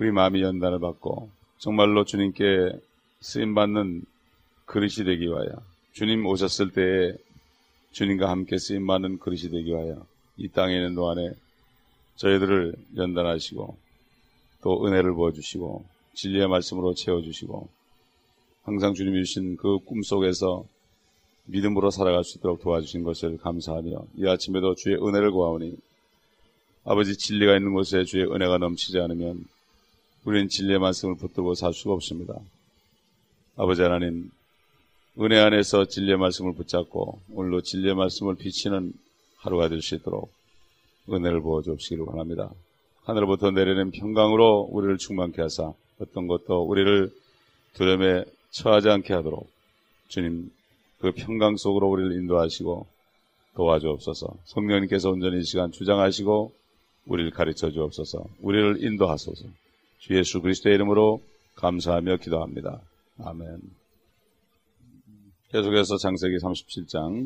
우리 마음이 연단을 받고 정말로 주님께 쓰임받는 그릇이 되기 위하여, 주님 오셨을 때에 주님과 함께 쓰임받는 그릇이 되기 위하여 이 땅에 있는 동안에 저희들을 연단하시고 또 은혜를 부어주시고 진리의 말씀으로 채워주시고 항상 주님이 주신 그 꿈속에서 믿음으로 살아갈 수 있도록 도와주신 것을 감사하며 이 아침에도 주의 은혜를 구하오니 아버지, 진리가 있는 곳에 주의 은혜가 넘치지 않으면 우리는 진리의 말씀을 붙들고 살 수가 없습니다. 아버지 하나님, 은혜 안에서 진리의 말씀을 붙잡고 오늘도 진리의 말씀을 비치는 하루가 될 수 있도록 은혜를 부어주시기를 원합니다. 하늘로부터 내리는 평강으로 우리를 충만케 하사 어떤 것도 우리를 두려움에 처하지 않게 하도록 주님 그 평강 속으로 우리를 인도하시고 도와주옵소서. 성령님께서 온전히 이 시간 주장하시고 우리를 가르쳐 주옵소서. 우리를 인도하소서. 주 예수 그리스도의 이름으로 감사하며 기도합니다. 아멘. 계속해서 창세기 37장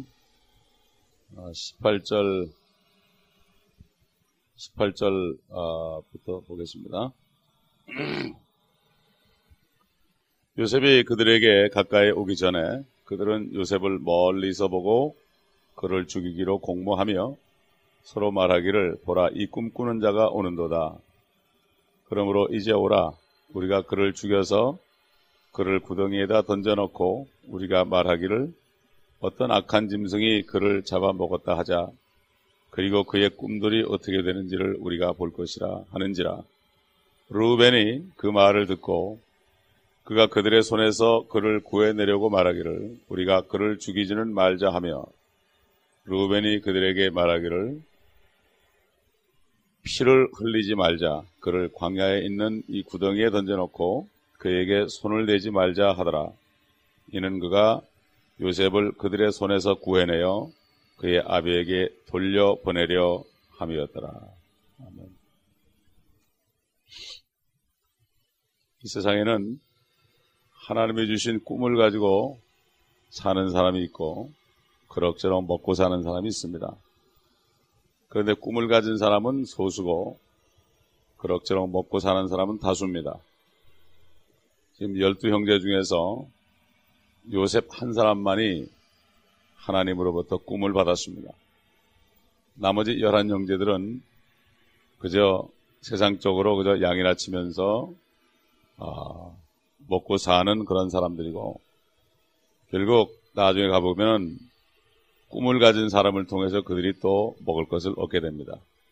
18절부터 보겠습니다. 요셉이 그들에게 가까이 오기 전에 그들은 요셉을 멀리서 보고 그를 죽이기로 공모하며 서로 말하기를, 보라, 이 꿈꾸는 자가 오는도다. 그러므로 이제 오라, 우리가 그를 죽여서 그를 구덩이에다 던져놓고 우리가 말하기를 어떤 악한 짐승이 그를 잡아먹었다 하자. 그리고 그의 꿈들이 어떻게 되는지를 우리가 볼 것이라 하는지라. 르우벤이 그 말을 듣고 그가 그들의 손에서 그를 구해내려고 말하기를 우리가 그를 죽이지는 말자 하며, 르우벤이 그들에게 말하기를 피를 흘리지 말자, 그를 광야에 있는 이 구덩이에 던져놓고 그에게 손을 대지 말자 하더라. 이는 그가 요셉을 그들의 손에서 구해내어 그의 아비에게 돌려보내려 함이었더라. 아멘. 이 세상에는 하나님이 주신 꿈을 가지고 사는 사람이 있고 그럭저럭 먹고 사는 사람이 있습니다. 그런데 꿈을 가진 사람은 소수고 그럭저럭 먹고 사는 사람은 다수입니다. 지금 12형제 중에서 요셉 한 사람만이 하나님으로부터 꿈을 받았습니다. 나머지 11형제들은 그저 세상적으로 그저 양이나 치면서 먹고 사는 그런 사람들이고, 결국 나중에 가보면 꿈을 가진 사람을 통해서 그들이 또 먹을 것을 얻게 됩니다.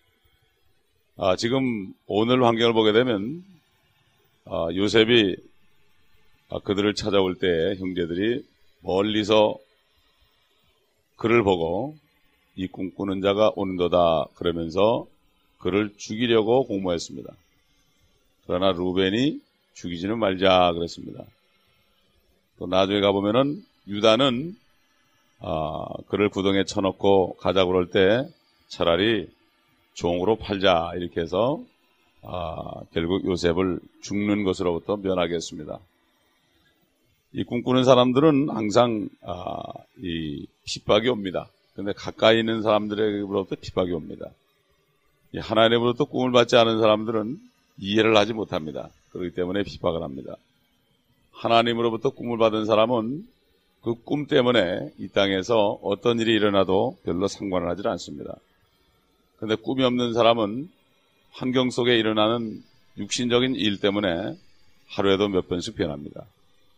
지금 오늘 환경을 보게 되면 요셉이 그들을 찾아올 때 형제들이 멀리서 그를 보고 이 꿈꾸는 자가 오는도다 그러면서 그를 죽이려고 공모했습니다. 그러나 루벤이 죽이지는 말자 그랬습니다. 또 나중에 가보면은 유다는 그를 구덩이에 쳐놓고 가자고 그럴 때 차라리 종으로 팔자 이렇게 해서 결국 요셉을 죽는 것으로부터 면하게 했습니다. 이 꿈꾸는 사람들은 항상 이 핍박이 옵니다. 그런데 가까이 있는 사람들에게로부터 핍박이 옵니다. 하나님으로부터 꿈을 받지 않은 사람들은 이해를 하지 못합니다. 그렇기 때문에 핍박을 합니다. 하나님으로부터 꿈을 받은 사람은 그 꿈 때문에 이 땅에서 어떤 일이 일어나도 별로 상관을 하지 않습니다. 그런데 꿈이 없는 사람은 환경 속에 일어나는 육신적인 일 때문에 하루에도 몇 번씩 변합니다.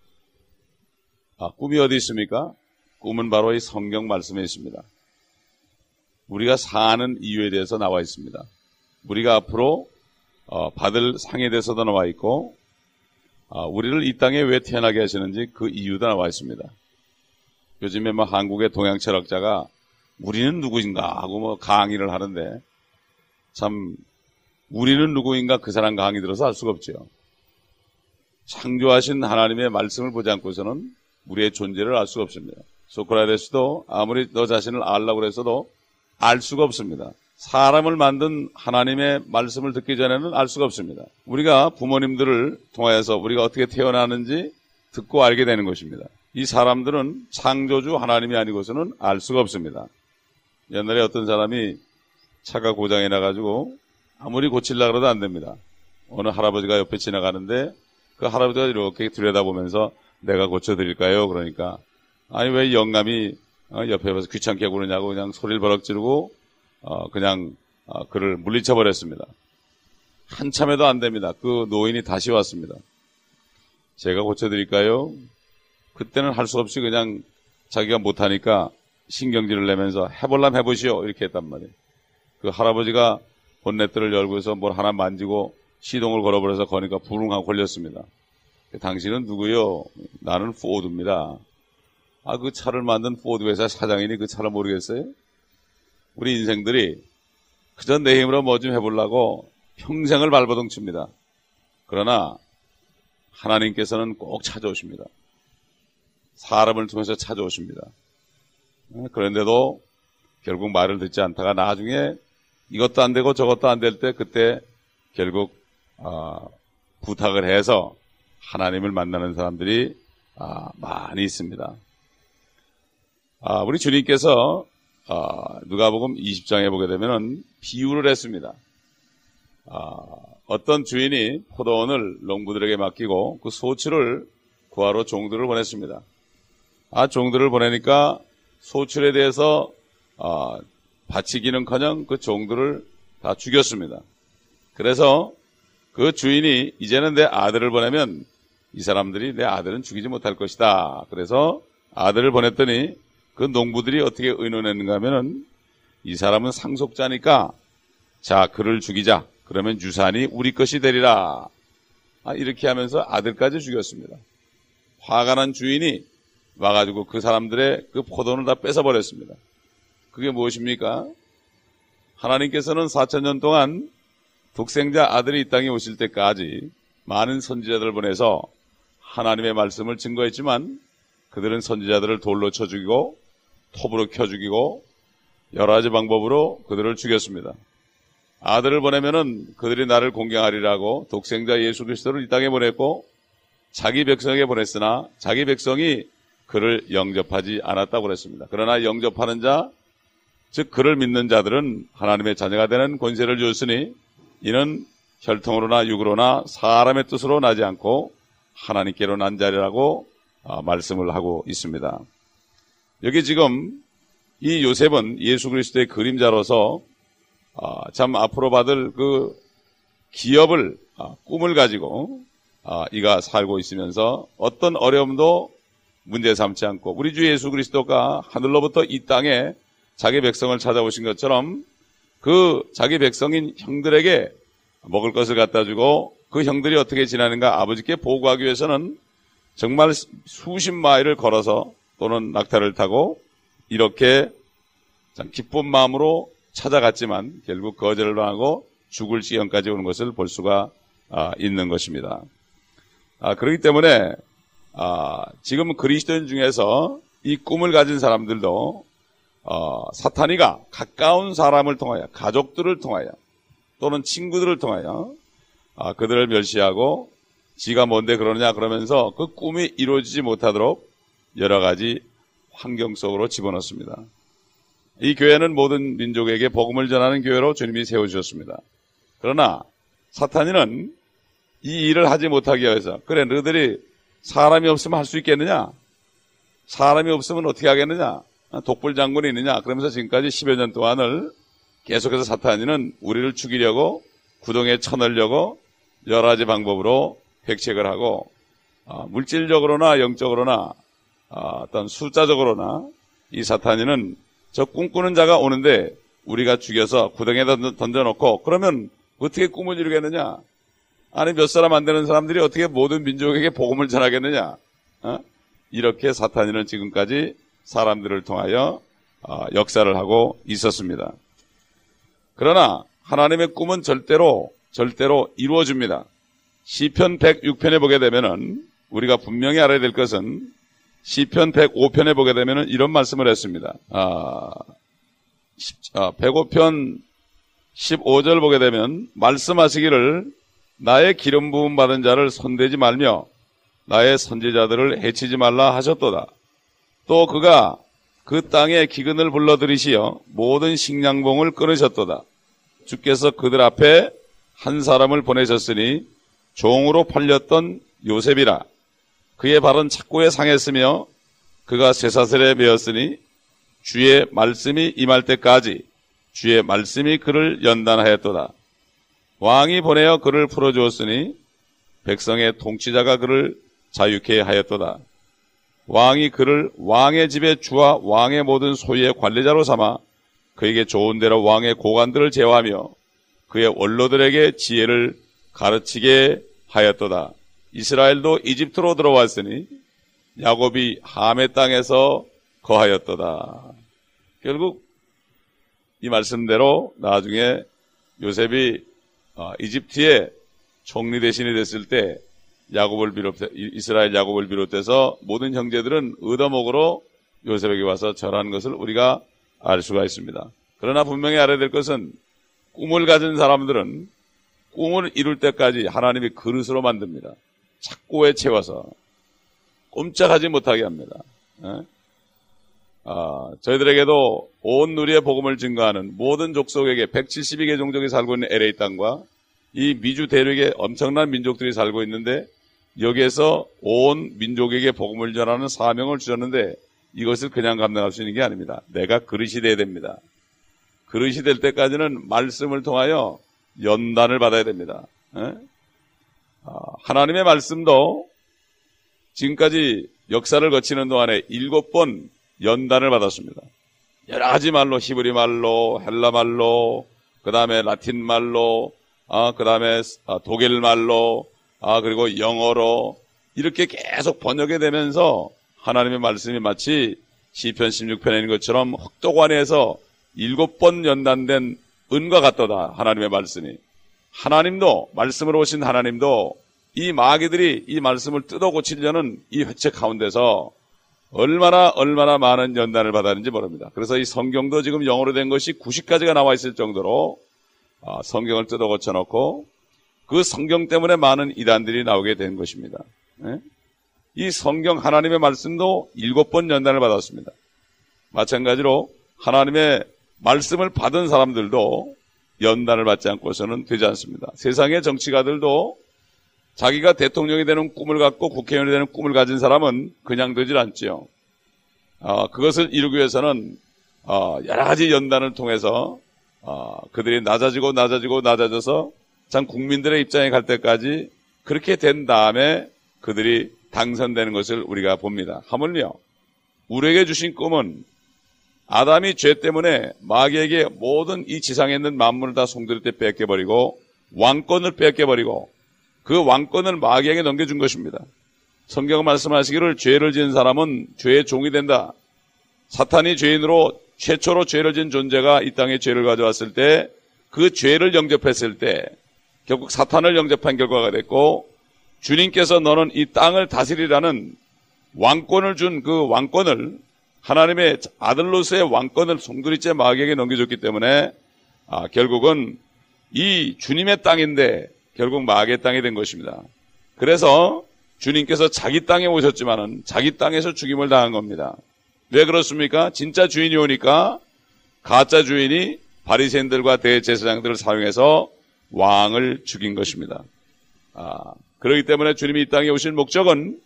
꿈이 어디 있습니까? 꿈은 바로 이 성경 말씀에 있습니다. 우리가 사는 이유에 대해서 나와 있습니다. 우리가 앞으로 받을 상에 대해서도 나와 있고, 우리를 이 땅에 왜 태어나게 하시는지 그 이유도 나와 있습니다. 요즘에 한국의 동양 철학자가 우리는 누구인가 하고 강의를 하는데, 참 우리는 누구인가 그 사람 강의 들어서 알 수가 없죠. 창조하신 하나님의 말씀을 보지 않고서는 우리의 존재를 알 수가 없습니다. 소크라테스도 아무리 너 자신을 알라고 해서도 알 수가 없습니다. 사람을 만든 하나님의 말씀을 듣기 전에는 알 수가 없습니다. 우리가 부모님들을 통하여서 우리가 어떻게 태어나는지 듣고 알게 되는 것입니다. 이 사람들은 창조주 하나님이 아니고서는 알 수가 없습니다. 옛날에 어떤 사람이 차가 고장이 나가지고 아무리 고치려고 해도 안 됩니다. 어느 할아버지가 옆에 지나가는데 그 할아버지가 이렇게 들여다보면서 내가 고쳐드릴까요? 그러니까 아니 왜 영감이 옆에 와서 귀찮게 하고 그러냐고 그냥 소리를 버럭 지르고 그냥 그를 물리쳐 버렸습니다. 한참에도 안 됩니다. 그 노인이 다시 왔습니다. 제가 고쳐드릴까요? 그때는 할 수 없이 그냥 자기가 못하니까 신경질을 내면서 해볼람 해보시오 이렇게 했단 말이에요. 그 할아버지가 본네트를 열고서 뭘 하나 만지고 시동을 걸어버려서 거니까 부릉하고 걸렸습니다. 당신은 누구요? 나는 포드입니다. 그 차를 만든 포드 회사 사장이니 그 차를 모르겠어요? 우리 인생들이 그저 내 힘으로 뭐 좀 해보려고 평생을 발버둥 칩니다. 그러나 하나님께서는 꼭 찾아오십니다. 사람을 통해서 찾아오십니다. 그런데도 결국 말을 듣지 않다가 나중에 이것도 안 되고 저것도 안 될 때 그때 결국 부탁을 해서 하나님을 만나는 사람들이 많이 있습니다. 우리 주님께서 누가복음 20장에 보게 되면은 비유를 했습니다. 어떤 주인이 포도원을 농부들에게 맡기고 그 소출을 구하러 종들을 보냈습니다. 종들을 보내니까 소출에 대해서 바치기는커녕 그 종들을 다 죽였습니다. 그래서 그 주인이 이제는 내 아들을 보내면 이 사람들이 내 아들은 죽이지 못할 것이다. 그래서 아들을 보냈더니 그 농부들이 어떻게 의논했는가 하면은 이 사람은 상속자니까 자 그를 죽이자. 그러면 유산이 우리 것이 되리라. 이렇게 하면서 아들까지 죽였습니다. 화가 난 주인이 와가지고 그 사람들의 그 포도원을 다 뺏어버렸습니다. 그게 무엇입니까? 하나님께서는 4,000년 동안 독생자 아들이 이 땅에 오실 때까지 많은 선지자들을 보내서 하나님의 말씀을 증거했지만 그들은 선지자들을 돌로 쳐 죽이고 톱으로 켜 죽이고 여러 가지 방법으로 그들을 죽였습니다. 아들을 보내면은 그들이 나를 공경하리라고 독생자 예수 그리스도를 이 땅에 보냈고 자기 백성에게 보냈으나 자기 백성이 그를 영접하지 않았다고 그랬습니다. 그러나 영접하는 자, 즉 그를 믿는 자들은 하나님의 자녀가 되는 권세를 주었으니 이는 혈통으로나 육으로나 사람의 뜻으로 나지 않고 하나님께로 난 자리라고 말씀을 하고 있습니다. 여기 지금 이 요셉은 예수 그리스도의 그림자로서 참 앞으로 받을 그 기업을 꿈을 가지고 이가 살고 있으면서 어떤 어려움도 문제 삼지 않고 우리 주 예수 그리스도가 하늘로부터 이 땅에 자기 백성을 찾아오신 것처럼 그 자기 백성인 형들에게 먹을 것을 갖다 주고 그 형들이 어떻게 지내는가 아버지께 보고하기 위해서는 정말 수십 마일을 걸어서 또는 낙타를 타고 이렇게 참 기쁜 마음으로 찾아갔지만 결국 거절을 당하고 죽을 지경까지 오는 것을 볼 수가 있는 것입니다. 그렇기 때문에 지금 그리스도인 중에서 이 꿈을 가진 사람들도 사탄이가 가까운 사람을 통하여 가족들을 통하여 또는 친구들을 통하여 그들을 멸시하고 지가 뭔데 그러느냐 그러면서 그 꿈이 이루어지지 못하도록 여러 가지 환경 속으로 집어넣습니다. 이 교회는 모든 민족에게 복음을 전하는 교회로 주님이 세워주셨습니다. 그러나 사탄이는 이 일을 하지 못하게 위해서 그래 너희들이 사람이 없으면 할 수 있겠느냐? 사람이 없으면 어떻게 하겠느냐? 독불 장군이 있느냐? 그러면서 지금까지 10여 년 동안을 계속해서 사탄이는 우리를 죽이려고 구덩이에 쳐넣으려고 여러 가지 방법으로 획책을 하고 물질적으로나 영적으로나 어떤 숫자적으로나 이 사탄이는 저 꿈꾸는 자가 오는데 우리가 죽여서 구덩이에다 던져놓고 그러면 어떻게 꿈을 이루겠느냐? 아니 몇 사람 안 되는 사람들이 어떻게 모든 민족에게 복음을 전하겠느냐? 이렇게 사탄이는 지금까지 사람들을 통하여 역사를 하고 있었습니다. 그러나 하나님의 꿈은 절대로 이루어집니다. 시편 106편에 보게 되면은 우리가 분명히 알아야 될 것은 시편 105편에 보게 되면은 이런 말씀을 했습니다. 105편 15절 보게 되면 말씀하시기를 나의 기름 부음 받은 자를 손대지 말며 나의 선지자들을 해치지 말라 하셨도다. 또 그가 그 땅에 기근을 불러들이시어 모든 식량봉을 끊으셨도다. 주께서 그들 앞에 한 사람을 보내셨으니 종으로 팔렸던 요셉이라. 그의 발은 착고에 상했으며 그가 쇠사슬에 매었으니 주의 말씀이 임할 때까지 주의 말씀이 그를 연단하였도다. 왕이 보내어 그를 풀어주었으니 백성의 통치자가 그를 자유케 하였도다. 왕이 그를 왕의 집의 주와 왕의 모든 소유의 관리자로 삼아 그에게 좋은 대로 왕의 고관들을 제어하며 그의 원로들에게 지혜를 가르치게 하였도다. 이스라엘도 이집트로 들어왔으니 야곱이 함의 땅에서 거하였도다. 결국 이 말씀대로 나중에 요셉이 이집트의 총리 대신이 됐을 때 이스라엘 야곱을 비롯해서 모든 형제들은 얻어먹으러 요셉에게 와서 절하는 것을 우리가 알 수가 있습니다. 그러나 분명히 알아야 될 것은 꿈을 가진 사람들은 꿈을 이룰 때까지 하나님이 그릇으로 만듭니다. 착고에 채워서 꼼짝하지 못하게 합니다. 저희들에게도 온 누리의 복음을 증거하는 모든 족속에게 172개 종족이 살고 있는 LA 땅과 이 미주 대륙에 엄청난 민족들이 살고 있는데 여기에서 온 민족에게 복음을 전하는 사명을 주셨는데 이것을 그냥 감당할 수 있는 게 아닙니다. 내가 그릇이 돼야 됩니다. 그릇이 될 때까지는 말씀을 통하여 연단을 받아야 됩니다. 하나님의 말씀도 지금까지 역사를 거치는 동안에 7번 연단을 받았습니다. 여러 가지 말로, 히브리 말로, 헬라 말로, 그 다음에 라틴 말로, 그 다음에 독일 말로, 그리고 영어로 이렇게 계속 번역이 되면서 하나님의 말씀이 마치 시편 16편에 있는 것처럼 흑도관에서 7번 연단된 은과 같도다. 하나님의 말씀이. 하나님도, 말씀으로 오신 하나님도 이 마귀들이 이 말씀을 뜯어 고치려는 이 회책 가운데서 얼마나 많은 연단을 받았는지 모릅니다. 그래서 이 성경도 지금 영어로 된 것이 90가지가 나와 있을 정도로 성경을 뜯어 고쳐놓고 그 성경 때문에 많은 이단들이 나오게 된 것입니다. 이 성경 하나님의 말씀도 7번 연단을 받았습니다. 마찬가지로 하나님의 말씀을 받은 사람들도 연단을 받지 않고서는 되지 않습니다. 세상의 정치가들도 자기가 대통령이 되는 꿈을 갖고 국회의원이 되는 꿈을 가진 사람은 그냥 되질 않지요. 그것을 이루기 위해서는 여러 가지 연단을 통해서 그들이 낮아져서 참 국민들의 입장에 갈 때까지 그렇게 된 다음에 그들이 당선되는 것을 우리가 봅니다. 하물며 우리에게 주신 꿈은 아담이 죄 때문에 마귀에게 모든 이 지상에 있는 만물을 다 송두리 때 뺏겨버리고 왕권을 뺏겨버리고 그 왕권을 마귀에게 넘겨준 것입니다. 성경 말씀하시기를 죄를 지은 사람은 죄의 종이 된다. 사탄이 죄인으로 최초로 죄를 지은 존재가 이 땅에 죄를 가져왔을 때 그 죄를 영접했을 때 결국 사탄을 영접한 결과가 됐고 주님께서 너는 이 땅을 다스리라는 왕권을 준 그 왕권을 하나님의 아들로서의 왕권을 송두리째 마귀에게 넘겨줬기 때문에 결국은 이 주님의 땅인데 결국 마귀의 땅이 된 것입니다. 그래서 주님께서 자기 땅에 오셨지만은 자기 땅에서 죽임을 당한 겁니다. 왜 그렇습니까? 진짜 주인이 오니까 가짜 주인이 바리새인들과 대제사장들을 사용해서 왕을 죽인 것입니다. 그렇기 때문에 주님이 이 땅에 오신 목적은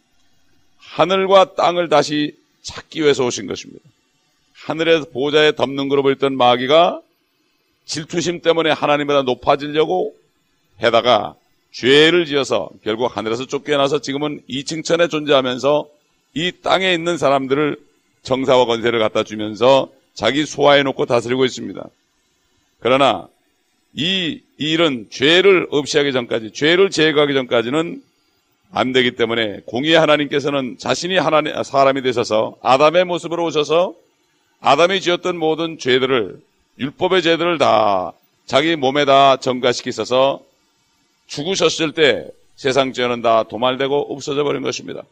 하늘과 땅을 다시 찾기 위해서 오신 것입니다. 하늘의 보좌에 덮는 그룹을 있던 마귀가 질투심 때문에 하나님보다 높아지려고 해다가 죄를 지어서 결국 하늘에서 쫓겨나서 지금은 2층천에 존재하면서 이 땅에 있는 사람들을 정사와 권세를 갖다 주면서 자기 소화해놓고 다스리고 있습니다. 그러나 이 일은 죄를 없이 하기 전까지, 죄를 제거하기 전까지는 안 되기 때문에 공의의 하나님께서는 자신이 사람이 되셔서 아담의 모습으로 오셔서 아담이 지었던 모든 죄들을, 율법의 죄들을 다 자기 몸에 다 전가시키셔서 죽으셨을 때 세상 죄는 다 도말되고 없어져 버린 것입니다.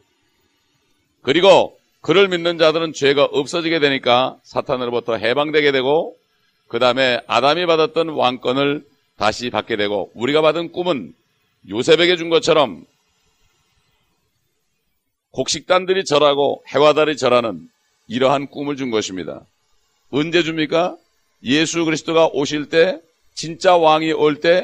그리고 그를 믿는 자들은 죄가 없어지게 되니까 사탄으로부터 해방되게 되고 그 다음에 아담이 받았던 왕권을 다시 받게 되고 우리가 받은 꿈은 요셉에게 준 것처럼 곡식단들이 절하고 해와달이 절하는 이러한 꿈을 준 것입니다. 언제 줍니까? 예수 그리스도가 오실 때, 진짜 왕이 올 때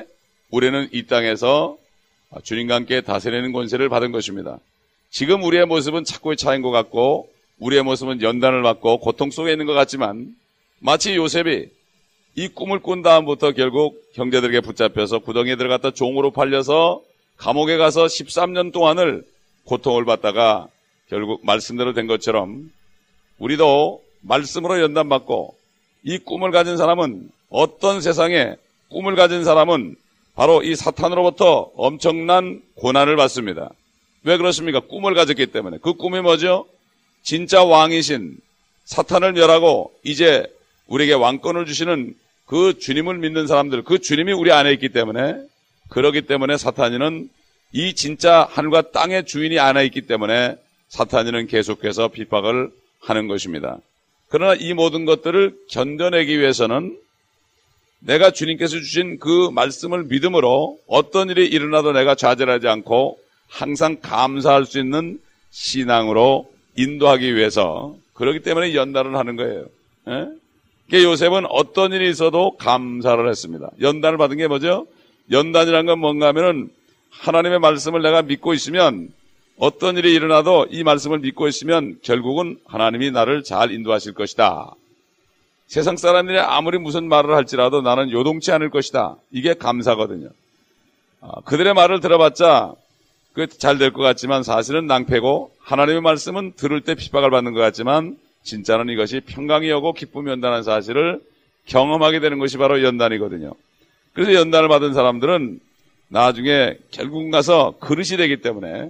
우리는 이 땅에서 주님과 함께 다스리는 권세를 받은 것입니다. 지금 우리의 모습은 착고에 차인 것 같고 우리의 모습은 연단을 받고 고통 속에 있는 것 같지만 마치 요셉이 이 꿈을 꾼 다음부터 결국 형제들에게 붙잡혀서 구덩이에 들어갔다 종으로 팔려서 감옥에 가서 13년 동안을 고통을 받다가 결국 말씀대로 된 것처럼 우리도 말씀으로 연단받고 이 꿈을 가진 사람은 어떤 세상에 꿈을 가진 사람은 바로 이 사탄으로부터 엄청난 고난을 받습니다. 왜 그렇습니까? 꿈을 가졌기 때문에. 그 꿈이 뭐죠? 진짜 왕이신 사탄을 멸하고 이제 우리에게 왕권을 주시는 그 주님을 믿는 사람들, 그 주님이 우리 안에 있기 때문에, 그렇기 때문에 사탄이는 이 진짜 하늘과 땅의 주인이 안에 있기 때문에 사탄이는 계속해서 핍박을 하는 것입니다. 그러나 이 모든 것들을 견뎌내기 위해서는 내가 주님께서 주신 그 말씀을 믿음으로 어떤 일이 일어나도 내가 좌절하지 않고 항상 감사할 수 있는 신앙으로 인도하기 위해서, 그렇기 때문에 연단을 하는 거예요. 예? 그러니까 요셉은 어떤 일이 있어도 감사를 했습니다. 연단을 받은 게 뭐죠? 연단이란 건 뭔가 하면은 하나님의 말씀을 내가 믿고 있으면 어떤 일이 일어나도 이 말씀을 믿고 있으면 결국은 하나님이 나를 잘 인도하실 것이다. 세상 사람들이 아무리 무슨 말을 할지라도 나는 요동치 않을 것이다. 이게 감사거든요. 그들의 말을 들어봤자 잘 될 것 같지만 사실은 낭패고, 하나님의 말씀은 들을 때 핍박을 받는 것 같지만 진짜는 이것이 평강이 오고 기쁨이 온다는 사실을 경험하게 되는 것이 바로 연단이거든요. 그래서 연단을 받은 사람들은 나중에 결국 가서 그릇이 되기 때문에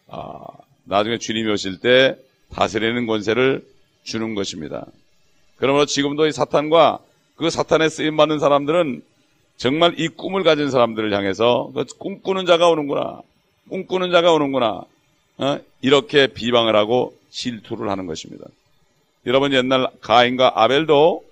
나중에 주님이 오실 때 다스리는 권세를 주는 것입니다. 그러므로 지금도 이 사탄과 그 사탄에 쓰임받는 사람들은 정말 이 꿈을 가진 사람들을 향해서 꿈꾸는 자가 오는구나, 꿈꾸는 자가 오는구나, 이렇게 비방을 하고 질투를 하는 것입니다. 여러분, 옛날 가인과 아벨도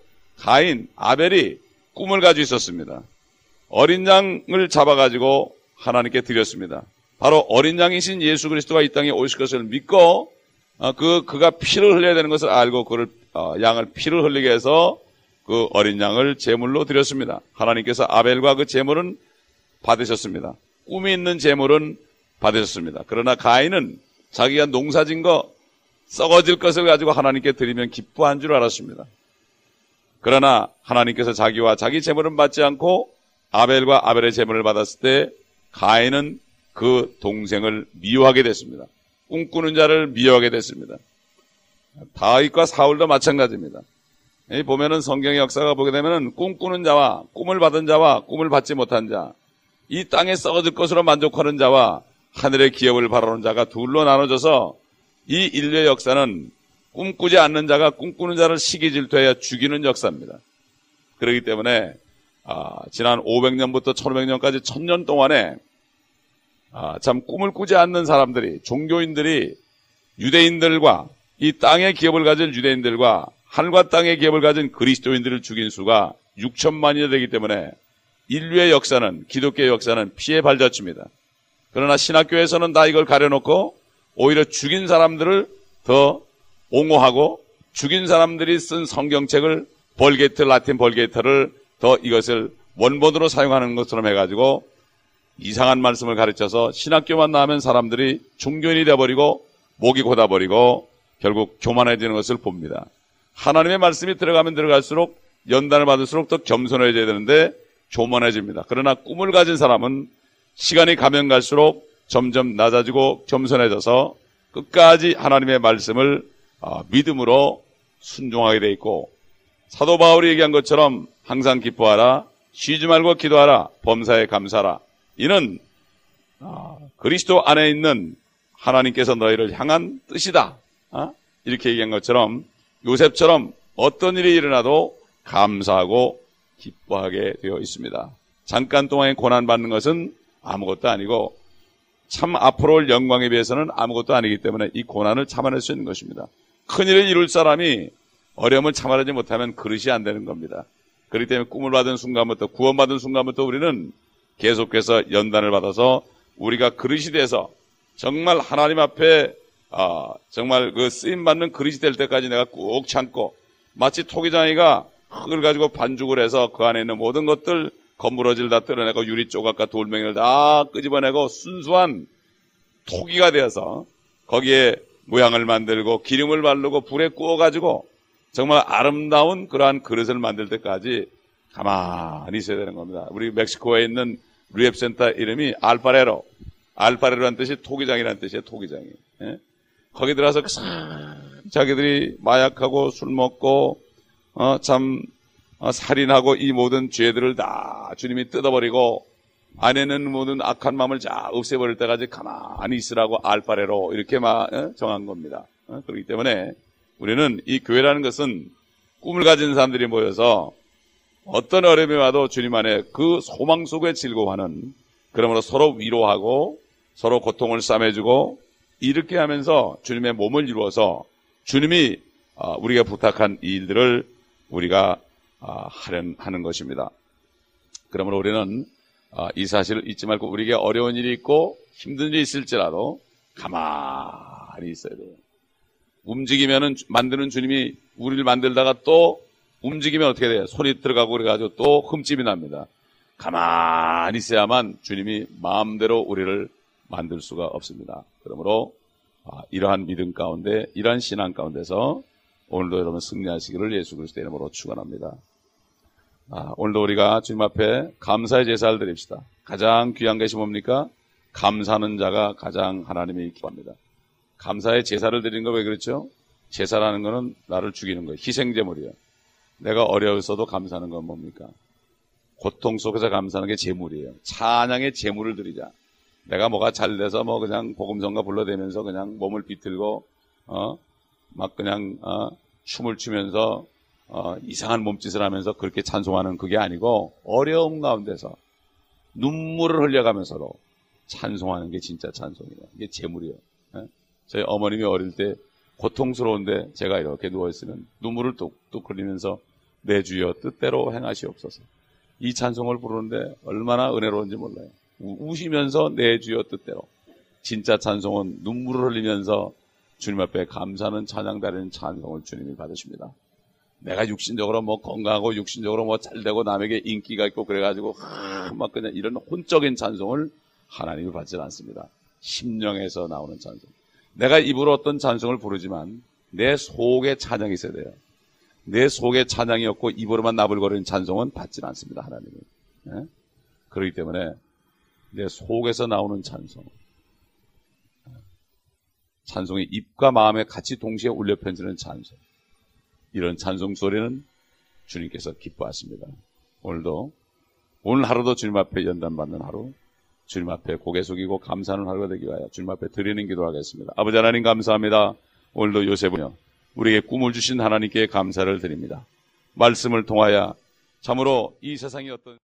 아벨이 꿈을 가지고 있었습니다. 어린 양을 잡아가지고 하나님께 드렸습니다. 바로 어린 양이신 예수 그리스도가 이 땅에 오실 것을 믿고 그가 피를 흘려야 되는 것을 알고 그를 양을 피를 흘리게 해서 그 어린 양을 제물로 드렸습니다. 하나님께서 아벨과 그 제물은 받으셨습니다. 꿈이 있는 제물은 받으셨습니다. 그러나 가인은 자기가 농사진 거 썩어질 것을 가지고 하나님께 드리면 기뻐한 줄 알았습니다. 그러나 하나님께서 자기와 자기 제물은 받지 않고 아벨과 아벨의 제물을 받았을 때 가인은 그 동생을 미워하게 됐습니다. 꿈꾸는 자를 미워하게 됐습니다. 다윗과 사울도 마찬가지입니다. 보면은 성경의 역사가 보게 되면은 꿈꾸는 자와 꿈을 받은 자와 꿈을 받지 못한 자, 이 땅에 썩어질 것으로 만족하는 자와 하늘의 기업을 바라는 자가 둘로 나눠져서 이 인류의 역사는 꿈꾸지 않는 자가 꿈꾸는 자를 시기 질투하여 죽이는 역사입니다. 그렇기 때문에 지난 500년부터 1500년까지 1000년 동안에 참 꿈을 꾸지 않는 사람들이, 종교인들이 유대인들과 이 땅의 기업을 가진 유대인들과 하늘과 땅의 기업을 가진 그리스도인들을 죽인 수가 6천만이나 되기 때문에 인류의 역사는, 기독교의 역사는 피해 발자취입니다. 그러나 신학교에서는 다 이걸 가려놓고 오히려 죽인 사람들을 더 옹호하고 죽인 사람들이 쓴 성경책을 라틴 벌게이트를 더 이것을 원본으로 사용하는 것처럼 해가지고 이상한 말씀을 가르쳐서 신학교만 나오면 사람들이 종교인이 되어버리고 목이 곧아버리고 결국 교만해지는 것을 봅니다. 하나님의 말씀이 들어가면 들어갈수록 연단을 받을수록 더 겸손해져야 되는데 교만해집니다. 그러나 꿈을 가진 사람은 시간이 가면 갈수록 점점 낮아지고 겸손해져서 끝까지 하나님의 말씀을 믿음으로 순종하게 돼 있고, 사도 바울이 얘기한 것처럼 항상 기뻐하라, 쉬지 말고 기도하라, 범사에 감사하라. 이는 그리스도 안에 있는 하나님께서 너희를 향한 뜻이다. 이렇게 얘기한 것처럼 요셉처럼 어떤 일이 일어나도 감사하고 기뻐하게 되어 있습니다. 잠깐 동안의 고난받는 것은 아무것도 아니고 참 앞으로 올 영광에 비해서는 아무것도 아니기 때문에 이 고난을 참아낼 수 있는 것입니다. 큰일을 이룰 사람이 어려움을 참아내지 못하면 그릇이 안 되는 겁니다. 그렇기 때문에 꿈을 받은 순간부터, 구원받은 순간부터 우리는 계속해서 연단을 받아서 우리가 그릇이 돼서 정말 하나님 앞에 정말 그 쓰임받는 그릇이 될 때까지 내가 꾹 참고, 마치 토기장이가 흙을 가지고 반죽을 해서 그 안에 있는 모든 것들 건물어지를 다 뜯어내고 유리 조각과 돌멩이를 다 끄집어내고 순수한 토기가 되어서 거기에 모양을 만들고 기름을 바르고 불에 구워가지고 정말 아름다운 그러한 그릇을 만들 때까지 가만히 있어야 되는 겁니다. 우리 멕시코에 있는 리앱센터 이름이 알파레로. 알파레로란 뜻이 토기장이라는 뜻이에요. 토기장이. 예? 거기 들어가서 자기들이 마약하고 술 먹고 살인하고 이 모든 죄들을 다 주님이 뜯어버리고 안에는 모든 악한 마음을 다 없애버릴 때까지 가만히 있으라고 알파레로 이렇게 정한 겁니다. 그렇기 때문에 우리는 이 교회라는 것은 꿈을 가진 사람들이 모여서 어떤 어려움이 와도 주님 안에 그 소망 속에 즐거워하는, 그러므로 서로 위로하고 서로 고통을 싸매주고 이렇게 하면서 주님의 몸을 이루어서 주님이 우리가 부탁한 이 일들을 우리가 하는 것입니다. 그러므로 우리는 이 사실을 잊지 말고 우리에게 어려운 일이 있고 힘든 일이 있을지라도 가만히 있어야 돼요. 움직이면은 만드는 주님이 우리를 만들다가 또 움직이면 어떻게 돼요? 손이 들어가고 그래가지고 또 흠집이 납니다. 가만히 있어야만 주님이 마음대로 우리를 만들 수가 없습니다. 그러므로 이러한 믿음 가운데, 이러한 신앙 가운데서 오늘도 여러분 승리하시기를 예수 그리스도의 이름으로 축원합니다. 오늘도 우리가 주님 앞에 감사의 제사를 드립시다. 가장 귀한 것이 뭡니까? 감사하는 자가 가장 하나님이 기뻐합니다. 감사의 제사를 드리는 거 왜 그렇죠? 제사라는 거는 나를 죽이는 거예요. 희생제물이에요. 내가 어려웠어도 감사하는 건 뭡니까? 고통 속에서 감사하는 게 제물이에요. 찬양의 제물을 드리자. 내가 뭐가 잘 돼서 그냥 복음성가 불러대면서 그냥 몸을 비틀고 막 그냥 춤을 추면서 이상한 몸짓을 하면서 그렇게 찬송하는 그게 아니고 어려움 가운데서 눈물을 흘려가면서도 찬송하는 게 진짜 찬송이에요. 이게 제물이에요. 저희 어머님이 어릴 때 고통스러운데 제가 이렇게 누워있으면 눈물을 뚝뚝 흘리면서 내 주여 뜻대로 행하시옵소서. 이 찬송을 부르는데 얼마나 은혜로운지 몰라요. 우시면서 내 주여 뜻대로. 진짜 찬송은 눈물을 흘리면서 주님 앞에 감사하는 찬양 드리는 찬송을 주님이 받으십니다. 내가 육신적으로 건강하고 육신적으로 잘되고 남에게 인기가 있고 그래가지고 막 그냥 이런 혼적인 찬송을 하나님이 받지 않습니다. 심령에서 나오는 찬송. 내가 입으로 어떤 찬송을 부르지만 내 속에 찬양이 있어야 돼요. 내 속에 찬양이 없고 입으로만 나불거리는 찬송은 받지 않습니다. 하나님은. 예? 그렇기 때문에 내 속에서 나오는 찬송, 찬송이 입과 마음에 같이 동시에 울려 편지는 찬송, 이런 찬송 소리는 주님께서 기뻐하십니다. 오늘 하루도 주님 앞에 연단받는 하루, 주님 앞에 고개 숙이고 감사하는 하루가 되기 위하여 주님 앞에 드리는 기도하겠습니다. 아버지 하나님 감사합니다. 오늘도 요셉은요, 우리에게 꿈을 주신 하나님께 감사를 드립니다. 말씀을 통하여 참으로 이 세상이 어떤